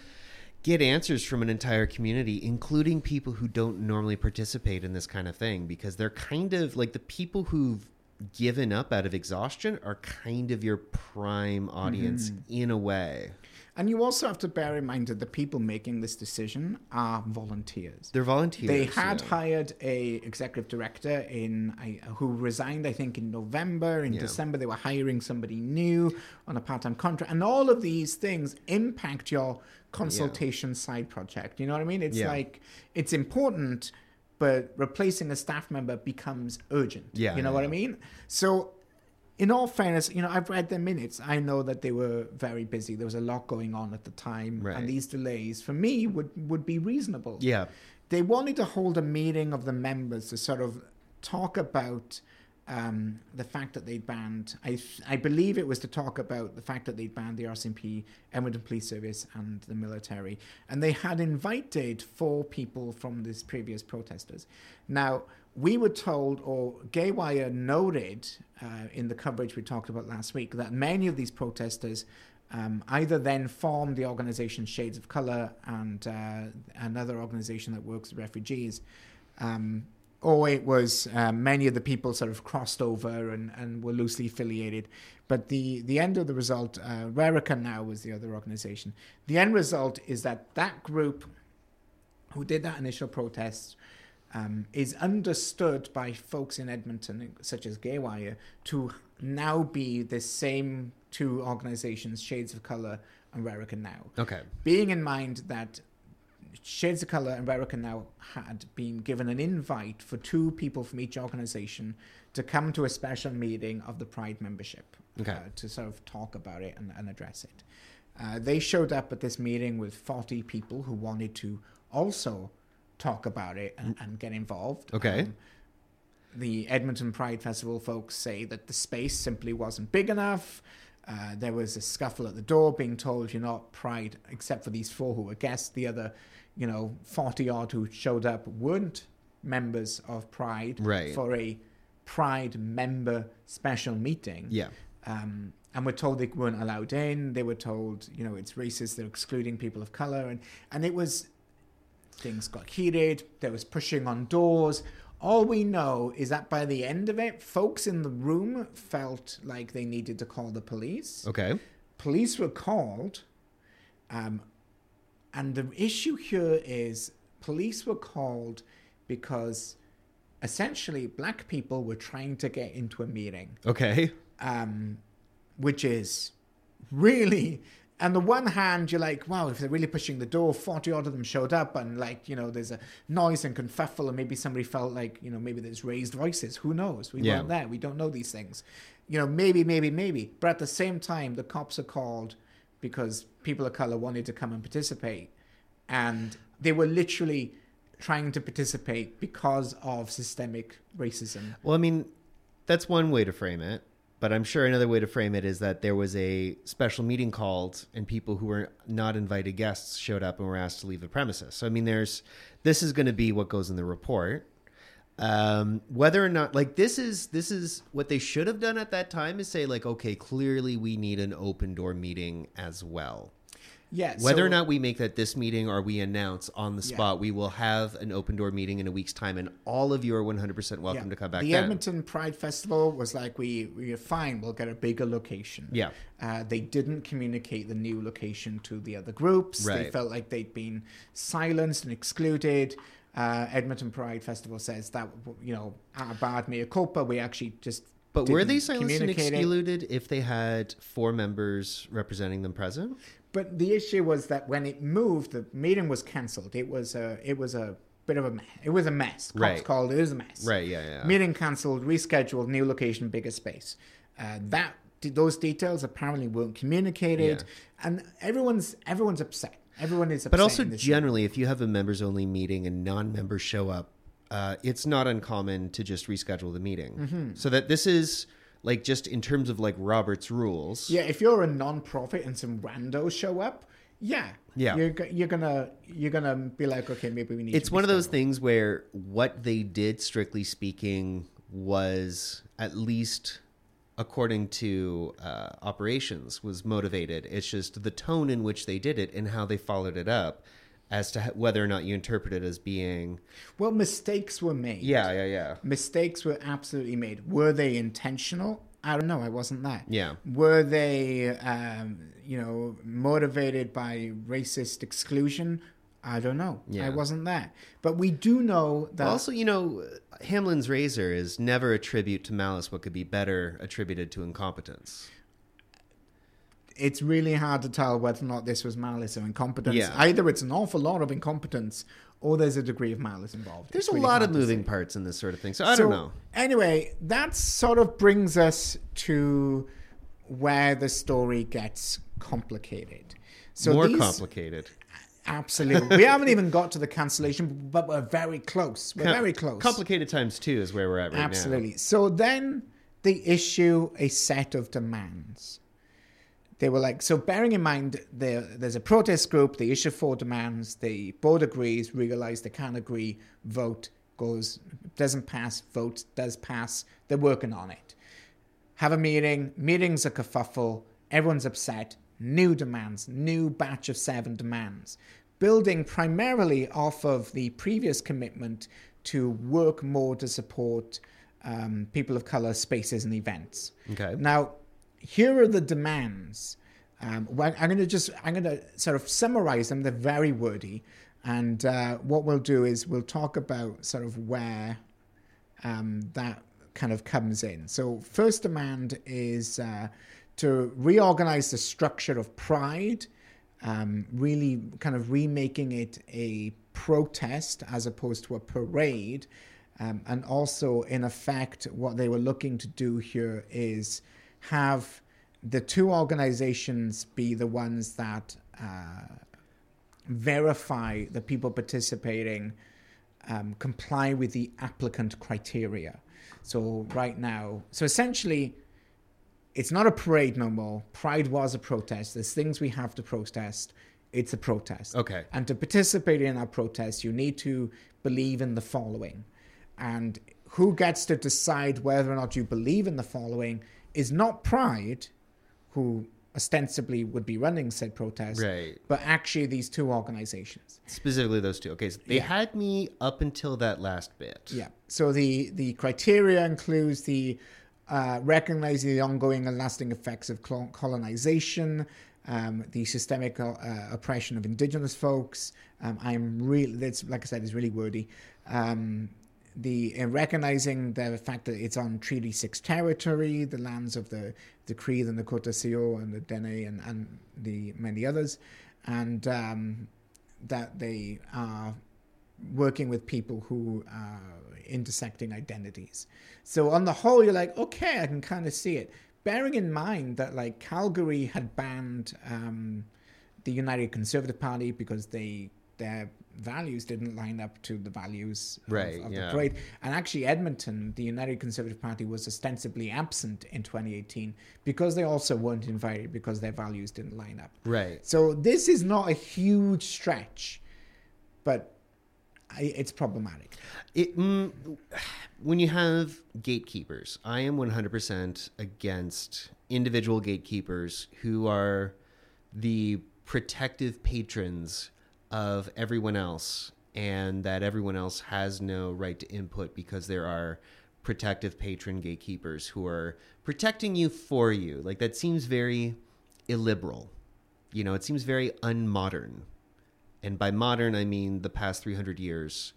get answers from an entire community, including people who don't normally participate in this kind of thing, because they're kind of like the people who've given up out of exhaustion are kind of your prime audience in a way. and you also have to bear in mind that the people making this decision are volunteers. They're volunteers. They had yeah. hired a executive director in I, who resigned, I think, in November. In Yeah. December, they were hiring somebody new on a part-time contract, and all of these things impact your consultation side project. You know what I mean? It's Yeah. like it's important, but replacing a staff member becomes urgent. Yeah, you know yeah, what yeah. I mean? So, in all fairness, you know, I've read their minutes. I know that they were very busy. There was a lot going on at the time, Right. and these delays, for me, would would be reasonable. Yeah. They wanted to hold a meeting of the members to sort of talk about um, the fact that they'd banned, I th- I believe it was to talk about the fact that they'd banned the R C M P, Edmonton Police Service, and the military. And they had invited four people from these previous protesters. Now, we were told, or Gaywire noted uh, in the coverage we talked about last week, that many of these protesters um, either then formed the organization Shades of Color and uh, another organization that works with refugees, um, or it was uh, many of the people sort of crossed over and, and were loosely affiliated. But the, the end of the result, uh, Rerica now was the other organization. The end result is that that group who did that initial protest um, is understood by folks in Edmonton, such as Gaywire, to now be the same two organizations, Shades of Color and Rerica Now. Okay. Being in mind that Shades of Color and Rerica Now had been given an invite for two people from each organization to come to a special meeting of the Pride membership Okay. uh, to sort of talk about it and, and address it. Uh, they showed up at this meeting with forty people who wanted to also talk about it and, and get involved. Okay. Um, the Edmonton Pride Festival folks say that the space simply wasn't big enough. Uh, there was a scuffle at the door, being told you're not Pride, except for these four who were guests. The other, you know, forty odd who showed up weren't members of Pride right. for a Pride member special meeting. Yeah. Um, and we're told they weren't allowed in. They were told, you know, it's racist. They're excluding people of color. And, and it was, things got heated. There was pushing on doors. All we know is that by the end of it, folks in the room felt like they needed to call the police. Okay. Police were called. Um, and the issue here is police were called because essentially black people were trying to get into a meeting. Okay. Um, which is really, on the one hand, you're like, wow, if they're really pushing the door, forty odd of them showed up, and like, you know, there's a noise and kerfuffle, and maybe somebody felt like, you know, maybe there's raised voices. Who knows? We Yeah. weren't there. We don't know these things. You know, maybe, maybe, maybe. But at the same time, the cops are called because people of color wanted to come and participate. And they were literally trying to participate because of systemic racism. Well, I mean, that's one way to frame it. But I'm sure another way to frame it is that there was a special meeting called and people who were not invited guests showed up and were asked to leave the premises. So, I mean, there's this is going to be what goes in the report. Um, whether or not, like, this is this is what they should have done at that time is say, like, okay, clearly we need an open door meeting as well. Yeah. Whether so, or not we make that this meeting or we announce on the spot, Yeah. we will have an open door meeting in a week's time, and all of you are one hundred percent welcome yeah. to come back The then. Edmonton Pride Festival was like, we, we're fine, we'll get a bigger location. Yeah. Uh, they didn't communicate the new location to the other groups. They Right. felt like they'd been silenced and excluded. Uh, Edmonton Pride Festival says that, you know, a bad mea culpa, we actually just But were they didn't silenced and communicate it. excluded if they had four members representing them present? But the issue was that when it moved, the meeting was cancelled. It was a, it was a bit of a mess. It was a mess. Cops Right. called it was a mess. Right, yeah, yeah. Meeting cancelled, rescheduled, new location, bigger space. Uh, that those details apparently weren't communicated, Yeah. and everyone's everyone's upset. Everyone is upset. But also, in this generally, if you have a members-only meeting and non-members show up, uh, it's not uncommon to just reschedule the meeting. Mm-hmm. So that this is, like, just in terms of, like, Robert's rules. Yeah, if you're a non-profit and some randos show up, yeah, Yeah. you're go- you're gonna you're gonna be like, okay, maybe we need. It's to one of those reschedule. things where what they did, strictly speaking, was at least according to uh, operations was motivated. It's just the tone in which they did it and how they followed it up as to whether or not you interpret it as being... Well, mistakes were made. Yeah, yeah, yeah. Mistakes were absolutely made. Were they intentional? I don't know. I wasn't there. Yeah. Were they, um, you know, motivated by racist exclusion? I don't know. Yeah. I wasn't there. But we do know that... Also, you know, Hamlin's razor is never a tribute to malice what could be better attributed to incompetence. It's really hard to tell whether or not this was malice or incompetence. Yeah. Either it's an awful lot of incompetence or there's a degree of malice involved. There's It's a really lot hard of to moving say. parts in this sort of thing, so I So, don't know. Anyway, that sort of brings us to where the story gets complicated. So More these, complicated. Absolutely. We haven't even got to the cancellation, but we're very close. We're Com- very close. Complicated times two is where we're at right Absolutely. So then they issue a set of demands. They were like, so bearing in mind there, there's a protest group, they issue four demands, the board agrees, realize they can't agree, vote, goes, doesn't pass, vote, does pass, they're working on it. Have a meeting, meeting's a kerfuffle, everyone's upset, new demands, new batch of seven demands, building primarily off of the previous commitment to work more to support um, people of color spaces and events. Okay. Now, here are the demands. Um, well, I'm going to just, I'm going to sort of summarize them. They're very wordy. And uh, what we'll do is we'll talk about sort of where um, that kind of comes in. So first demand is uh, to reorganize the structure of Pride, um, really kind of remaking it a protest as opposed to a parade. Um, and also, in effect, what they were looking to do here is have the two organizations be the ones that uh, verify the people participating um, comply with the applicant criteria. So right now, so essentially, it's not a parade no more. Pride was a protest. There's things we have to protest. It's a protest. Okay. And to participate in our protest, you need to believe in the following. And who gets to decide whether or not you believe in the following is not Pride, who ostensibly would be running said protest, right, but actually these two organizations. Specifically those two. Okay, so they yeah. had me up until that last bit. Yeah. So the, the criteria includes the uh, recognizing the ongoing and lasting effects of colonization, um, the systemic uh, oppression of indigenous folks. Um, I'm really, that's, like I said, it's really wordy. Um, The uh, recognizing the fact that it's on Treaty Six territory, the lands of the the Cree and the Cotaseo and the Dene and, and the many others, and um, that they are working with people who are intersecting identities. So on the whole, you're like, okay, I can kind of see it. Bearing in mind that like Calgary had banned um, the United Conservative Party because they their values didn't line up to the values of, right, of yeah. the parade. And actually Edmonton, the United Conservative Party, was ostensibly absent in twenty eighteen because they also weren't invited because their values didn't line up. Right. So this is not a huge stretch, but I, it's problematic. It, mm, when you have gatekeepers, I am one hundred percent against individual gatekeepers who are the protective patrons of everyone else, and that everyone else has no right to input because there are protective patron gatekeepers who are protecting you for you. Like, that seems very illiberal. You know, it seems very unmodern. And by modern, I mean the past three hundred years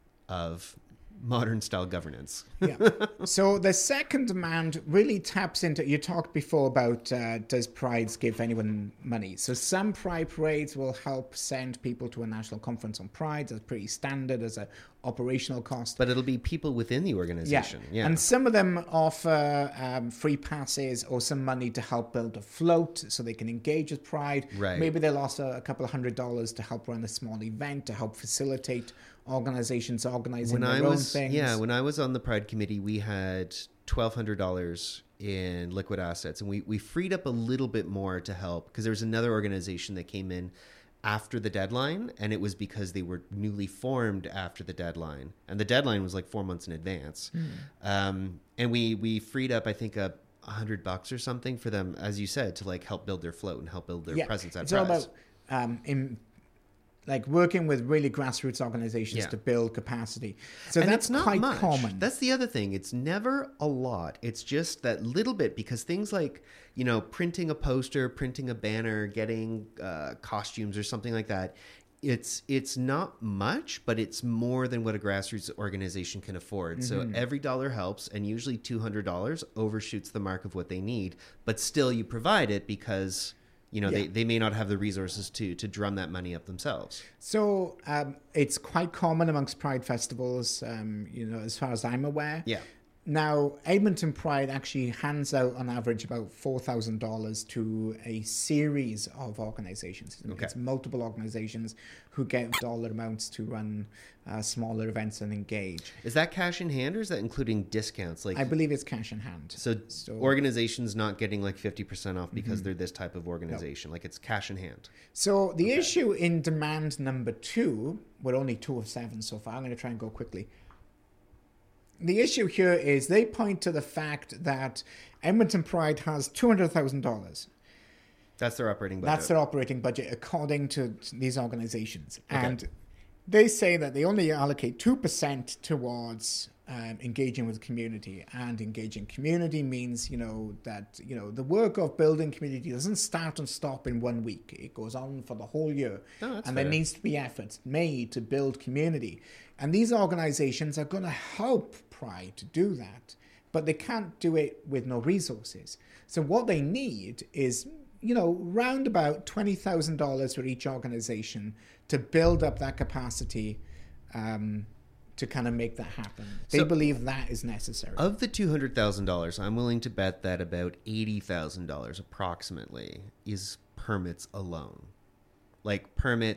of modern style governance. Yeah. So the second demand really taps into, you talked before about uh, does Prides give anyone money? So some Pride parades will help send people to a national conference on Pride. That's pretty standard as a operational cost. But it'll be people within the organization. Yeah. yeah. And some of them offer um, free passes or some money to help build a float so they can engage with Pride. Right. Maybe they'll offer a couple of hundred dollars to help run a small event, to help facilitate organizations organizing when their I own was, things. Yeah, when I was on the Pride committee, we had twelve hundred dollars in liquid assets, and we, we freed up a little bit more to help because there was another organization that came in after the deadline, and it was because they were newly formed after the deadline, and the deadline was like four months in advance. Mm. Um, and we, we freed up, I think, a a hundred bucks or something for them, as you said, to like help build their float and help build their yeah, presence at it's Pride. all about um, in, like working with really grassroots organizations yeah. to build capacity. So and that's it's not quite much. common. That's the other thing. It's never a lot. It's just that little bit, because things like, you know, printing a poster, printing a banner, getting uh, costumes or something like that, it's it's not much, but it's more than what a grassroots organization can afford. Mm-hmm. So every dollar helps, and usually two hundred dollars overshoots the mark of what they need, but still you provide it because... You know, yeah. they, they may not have the resources to to drum that money up themselves. So um, it's quite common amongst Pride festivals, um, you know, as far as I'm aware. Yeah. Now, Edmonton Pride actually hands out on average about four thousand dollars to a series of organizations. Okay. It's multiple organizations who get dollar amounts to run uh, smaller events and engage. Is that cash in hand, or is that including discounts? Like, I believe it's cash in hand. So, so organizations not getting like fifty percent off because mm-hmm. they're this type of organization. No. Like, it's cash in hand. So the okay. issue in demand number two, we're only two of seven so far. I'm going to try and go quickly. The issue here is they point to the fact that Edmonton Pride has two hundred thousand dollars. That's their operating budget. That's their operating budget, according to these organizations. Okay. And they say that they only allocate two percent towards um, engaging with the community. And engaging community means, you know, that, you know, the work of building community doesn't start and stop in one week. It goes on for the whole year. Oh, that's and fair. There needs to be efforts made to build community. And these organizations are going to help Pride to do that, but they can't do it with no resources. So what they need is, you know, round about twenty thousand dollars for each organization to build up that capacity um, to kind of make that happen. They so, believe that is necessary. Of the two hundred thousand dollars, I'm willing to bet that about eighty thousand dollars approximately is permits alone. Like permits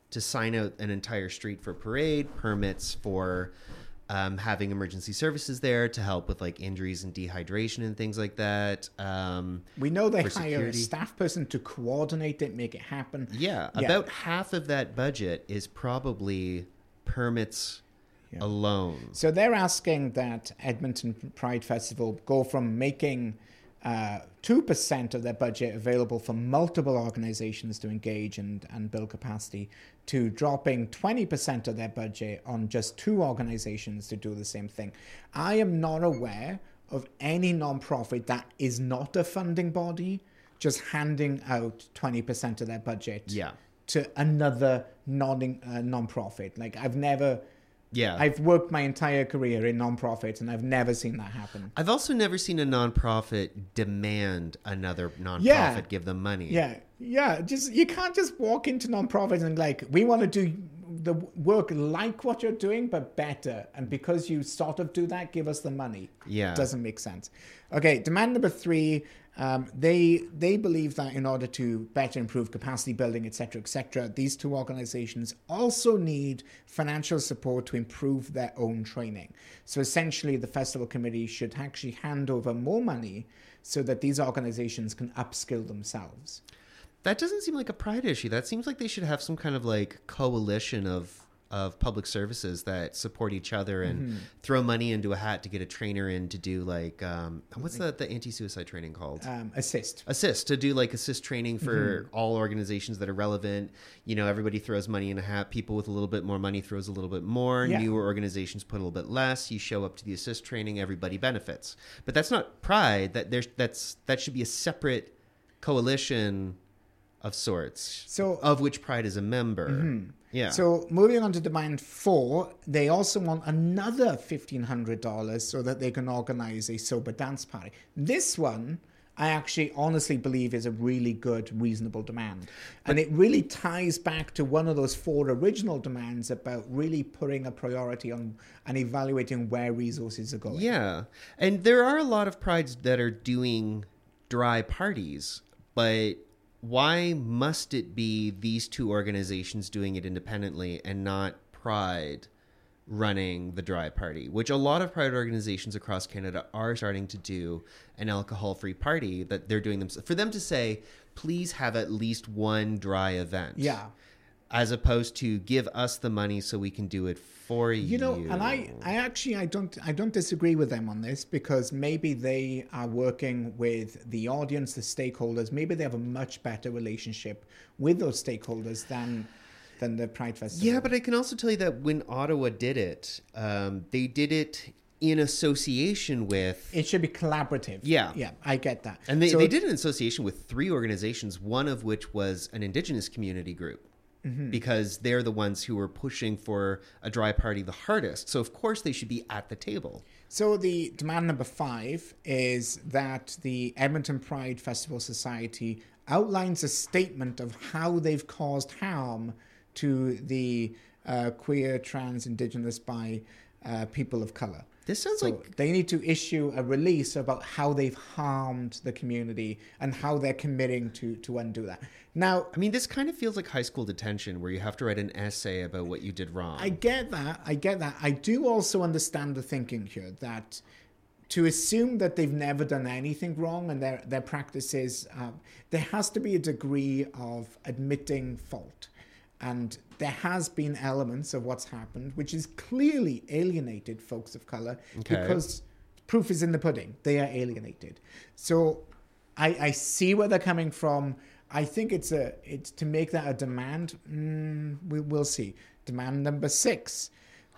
to sign out an entire street for parade, permits for um, having emergency services there to help with like injuries and dehydration and things like that. Um, we know they for hire security. a staff person to coordinate it, make it happen. Yeah, Yeah. about half of that budget is probably permits Yeah. alone. So they're asking that Edmonton Pride Festival go from making uh, two percent of their budget available for multiple organizations to engage and, and build capacity to dropping twenty percent of their budget on just two organizations to do the same thing. I am not aware of any nonprofit that is not a funding body just handing out twenty percent of their budget Yeah. to another non uh, nonprofit. Like I've never... Yeah. I've worked my entire career in nonprofits and I've never seen that happen. I've also never seen a nonprofit demand another nonprofit Yeah. give them money. Yeah, yeah. Just you can't just walk into nonprofits and like, we want to do the work like what you're doing, but better. And because you sort of do that, give us the money. Yeah. Doesn't make sense. Okay, demand number three. Um, they they believe that in order to better improve capacity building, et cetera, et cetera, these two organizations also need financial support to improve their own training. So essentially, the festival committee should actually hand over more money so that these organizations can upskill themselves. That doesn't seem like a pride issue. That seems like they should have some kind of like coalition of of public services that support each other and Mm-hmm. throw money into a hat to get a trainer in to do like um, what's the the anti-suicide training called? Um, assist. Assist to do like assist training for Mm-hmm. all organizations that are relevant. You know, everybody throws money in a hat. People with a little bit more money throws a little bit more. Yeah. Newer organizations put a little bit less. You show up to the assist training, everybody benefits. But that's not pride. That there's that's that should be a separate coalition of sorts. So- of which pride is a member. Yeah. So moving on to demand four, they also want another fifteen hundred dollars so that they can organize a sober dance party. This one, I actually honestly believe is a really good, reasonable demand. And it really ties back to one of those four original demands about really putting a priority on and evaluating where resources are going. Yeah. And there are a lot of prides that are doing dry parties, but why must it be these two organizations doing it independently and not Pride running the dry party, which a lot of Pride organizations across Canada are starting to do an alcohol-free party that they're doing themselves. For them to say, please have at least one dry event. Yeah. As opposed to give us the money so we can do it for you. You know, and I, I actually, I don't, I don't disagree with them on this because maybe they are working with the audience, the stakeholders. Maybe they have a much better relationship with those stakeholders than, than the Pride Festival. Yeah, but I can also tell you that when Ottawa did it, um, they did it in association with. It should be collaborative. Yeah. Yeah, I get that. And they, So- they did it in association with three organizations, one of which was an Indigenous community group. Mm-hmm. Because they're the ones who were pushing for a dry party the hardest. So, of course, they should be at the table. So the demand number five is that the Edmonton Pride Festival Society outlines a statement of how they've caused harm to the uh, queer, trans, Indigenous, bi uh, people of color. This sounds So like... they need to issue a release about how they've harmed the community and how they're committing to, to undo that. Now, I mean, this kind of feels like high school detention where you have to write an essay about what you did wrong. I get that. I get that. I do also understand the thinking here that to assume that they've never done anything wrong and their, their practices, uh, there has to be a degree of admitting fault. And there has been elements of what's happened, which is clearly alienated folks of color Okay. because proof is in the pudding. They are alienated. So I, I see where they're coming from. I think it's a it's to make that a demand. Mm, we will see. Demand number six.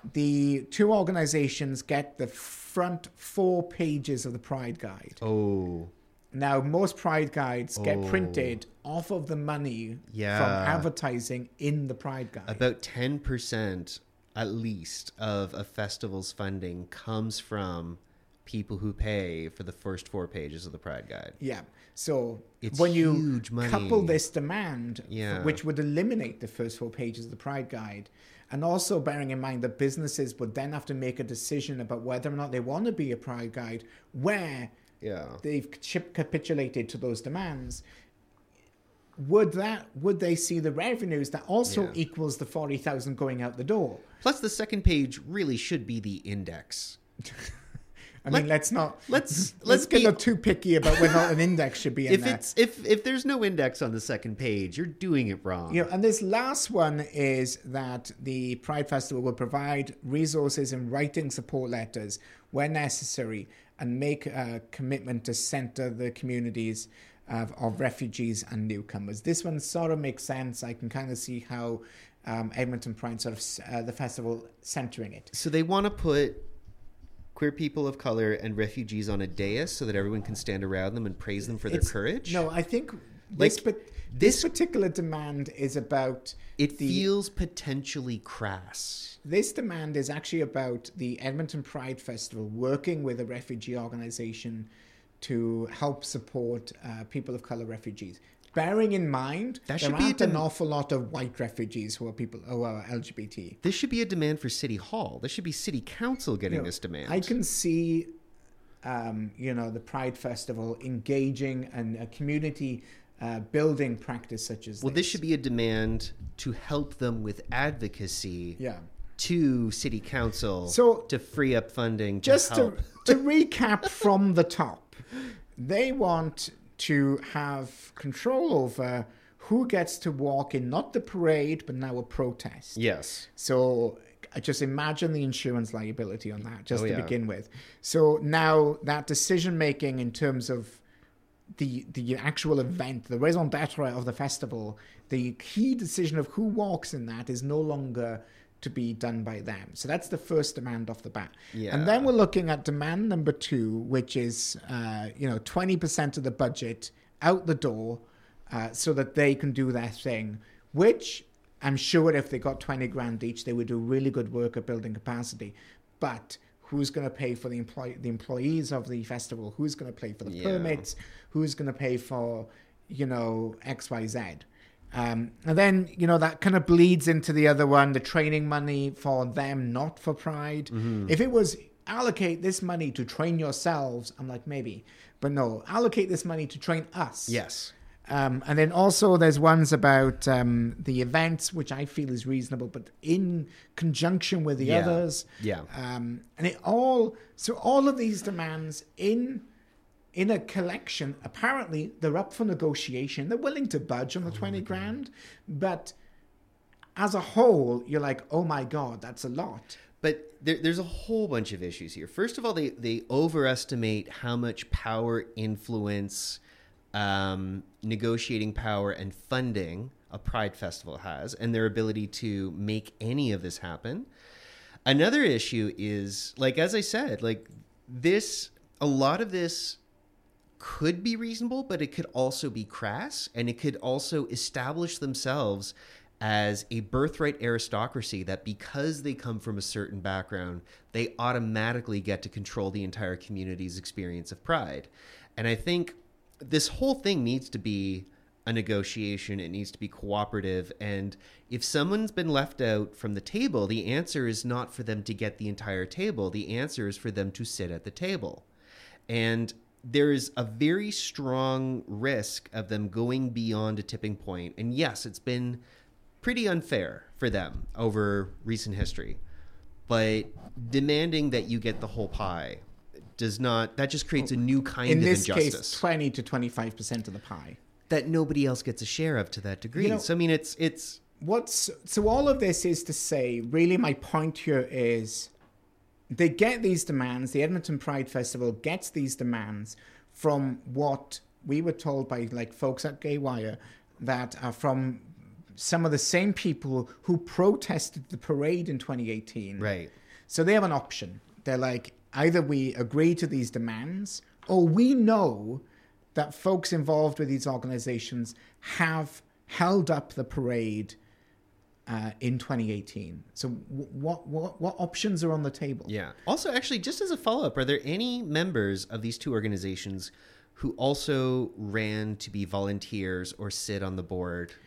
The two organizations get the front four pages of the Pride Guide. Oh, Now, most Pride Guides get Oh. printed off of the money Yeah. from advertising in the Pride Guide. about ten percent at least of a festival's funding comes from people who pay for the first four pages of the Pride Guide. Yeah. So It's when you huge money. couple this demand, Yeah. which would eliminate the first four pages of the Pride Guide, and also bearing in mind that businesses would then have to make a decision about whether or not they want to be a Pride Guide, where Yeah. they've chip- capitulated to those demands, would that would they see the revenues that also Yeah. equals the forty thousand going out the door? Plus, the second page really should be the index. I Let- mean, let's not let's- let's, let's get be- not too picky about whether an index should be in If there. it's if if there's no index on the second page, you're doing it wrong. You know, and this last one is that the Pride Festival will provide resources in writing support letters where necessary and make a commitment to center the communities of, of refugees and newcomers. This one sort of makes sense. I can kind of see how um, Edmonton Pride sort of uh, the festival centering it. So they want to put queer people of color and refugees on a dais so that everyone can stand around them and praise them for their It's- courage. No, I think this, Like, but this, this- particular demand is about it the, feels potentially crass. This demand is actually about the Edmonton Pride Festival working with a refugee organization to help support uh, people of color refugees. Bearing in mind, That there should be a aren't an dem- awful lot of white refugees who are people who are L G B T. This should be a demand for City Hall. This should be City Council getting You know, this demand. I can see, um, you know, the Pride Festival engaging in a community uh, building practice such as well, this should be a demand to help them with advocacy yeah. to City Council So, to free up funding to Just to, help. to recap from the top, they want to have control over who gets to walk in not the parade, but now a protest. Yes. So I just imagine the insurance liability on that, just Oh, to yeah. begin with. So now that decision making in terms of the the actual event, the raison d'etre of the festival, the key decision of who walks in that is no longer to be done by them. So that's the first demand off the bat. Yeah. And then we're looking at demand number two, which is, uh, you know, twenty percent of the budget out the door uh, so that they can do their thing, which I'm sure if they got twenty grand each, they would do really good work at building capacity. But who's going to pay for the, employ- the employees of the festival? Who's going to pay for the Yeah. permits? Who's going to pay for, you know, X, Y, Z? Um, and then, you know, that kind of bleeds into the other one, the training money for them, not for Pride. Mm-hmm. If it was allocate this money to train yourselves, I'm like, maybe. But no, allocate this money to train us. Yes. Um, and then also there's ones about um, the events, which I feel is reasonable, but in conjunction with the Yeah. others. Yeah. Um, and it all, so all of these demands in in a collection, apparently they're up for negotiation. They're willing to budge on the twenty grand, but as a whole, you're like, oh my God, that's a lot. But there, there's a whole bunch of issues here. First of all, they, they overestimate how much power, influence, um, negotiating power, and funding a Pride Festival has, and their ability to make any of this happen. Another issue is, like, as I said, like this, a lot of this could be reasonable, but it could also be crass, and it could also establish themselves as a birthright aristocracy that because they come from a certain background, they automatically get to control the entire community's experience of Pride. And I think this whole thing needs to be a negotiation. It needs to be cooperative. And if someone's been left out from the table, the answer is not for them to get the entire table. The answer is for them to sit at the table. And there is a very strong risk of them going beyond a tipping point. And yes, it's been pretty unfair for them over recent history. But demanding that you get the whole pie does not, that just creates a new kind In of this injustice. case, twenty to twenty-five percent of the pie. That nobody else gets a share of to that degree. You know- so I mean, it's it's What's so all of this is to say, really my point here is they get these demands, the Edmonton Pride Festival gets these demands from what we were told by like folks at Gaywire that are from some of the same people who protested the parade in twenty eighteen. right. So they have an option. They're like, either we agree to these demands or we know that folks involved with these organizations have held up the parade uh, in twenty eighteen. So w- what, what what options are on the table? Yeah. Also, actually, just as a follow-up, are there any members of these two organizations who also ran to be volunteers or sit on the board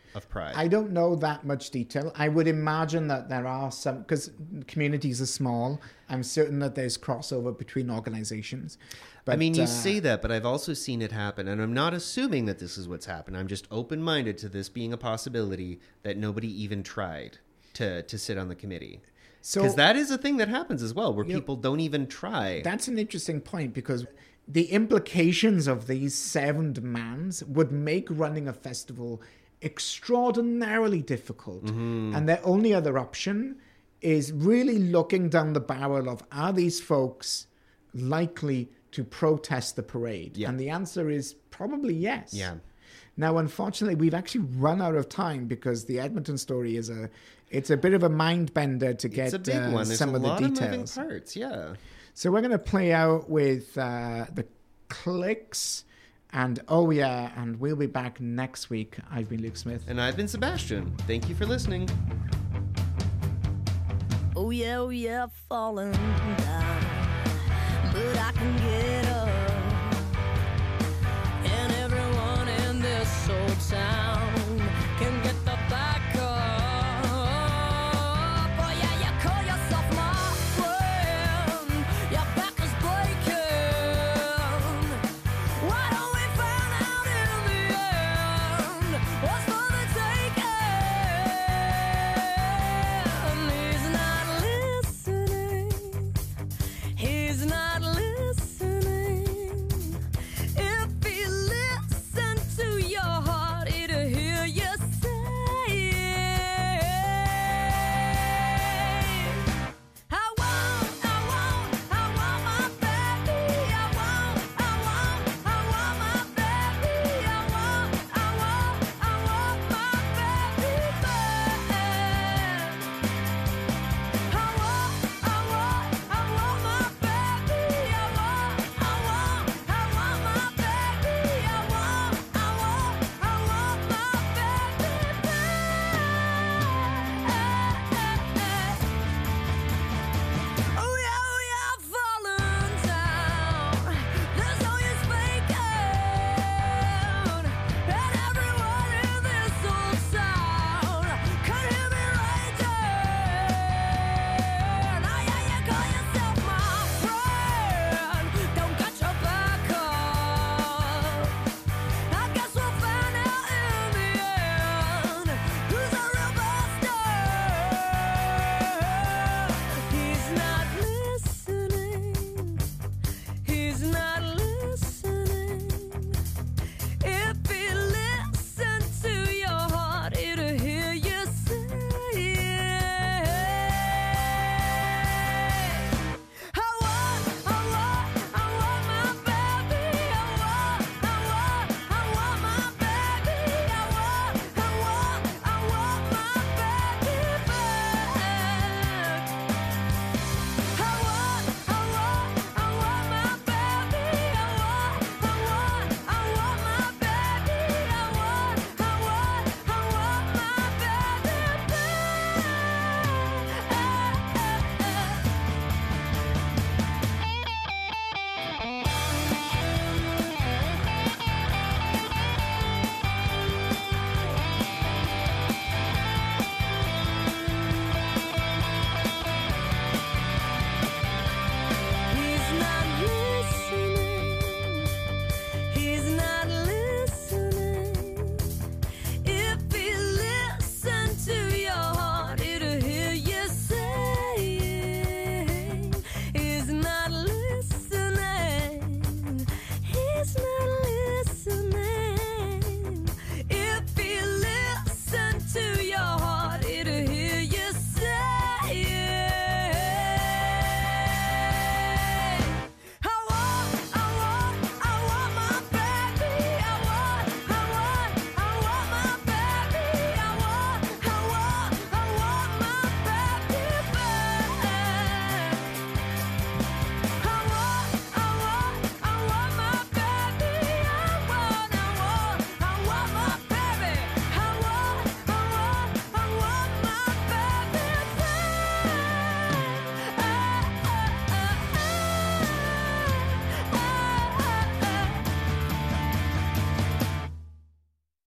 of pride. I don't know that much detail. I would imagine that there are some, because communities are small. I'm certain that there's crossover between organizations. But, I mean, you uh, say that, but I've also seen it happen, and I'm not assuming that this is what's happened. I'm just open-minded to this being a possibility that nobody even tried to to sit on the committee. So Because that is a thing that happens as well, where you know, people don't even try. That's an interesting point, because the implications of these seven demands would make running a festival extraordinarily difficult. Mm-hmm. And their only other option is really looking down the barrel of, are these folks likely to protest the parade? Yeah. And the answer is probably yes. Yeah. Now, unfortunately, we've actually run out of time, because the Edmonton story is a it's a bit of a mind bender to get It's a big uh, one. There's some a of the lot details. of moving parts, yeah. So we're going to play out with uh, the Clicks and Oh Yeah, and we'll be back next week. I've been Luke Smith. And I've been Sebastian. Thank you for listening. Oh yeah, oh yeah, falling down, but I can get up.